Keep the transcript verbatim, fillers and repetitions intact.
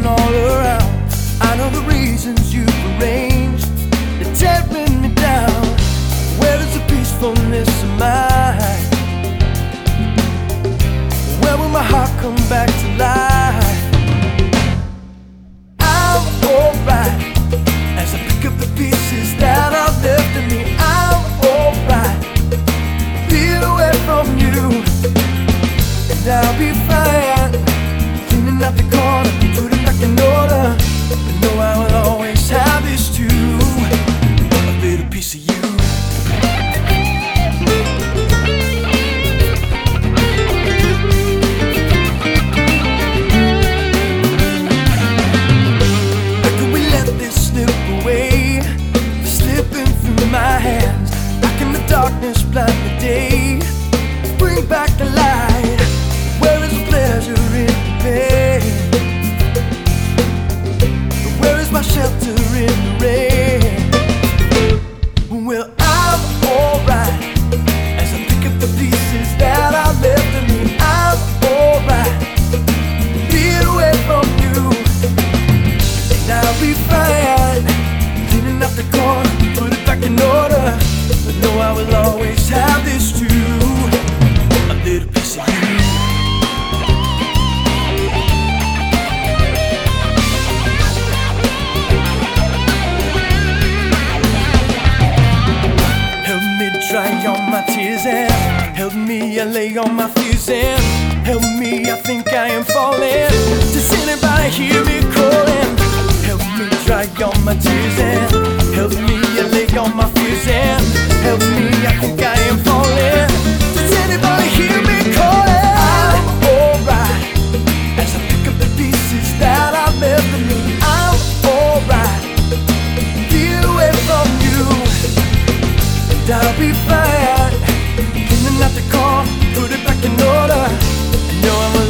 looking all around. I know the reasons you've arranged, they're tearing me down. Where is the peacefulness of mine? Where will my heart come back to life? I'm alright as I pick up the pieces that are left of me. I'm alright, being away from you, and I'll be fine. Cleaning out the corner, putting back in order. I know I will always have this too, a little piece of you. My hands, back in the darkness, blind the day. Bring back the light. Where is the pleasure in the pain? Where is my shelter in the rain? Well, I'm alright as I pick up the pieces that are left of me. I'm alright, being away from you, and I'll be fine. Cleaning up the corner, put it back in order. But no, I will always have this too, a little piece of you. Help me dry all my tears and help me allay all my fears and help me, I think I am falling. Does anybody hear me calling? Help me dry all my tears and help me allay all my fears and help me, I think I am falling. Does anybody hear me calling? I'm alright as I pick up the pieces that are left of me. I'm alright, being away from you, and I'll be fine. Cleaning out the corner, put it back in order. I know I'm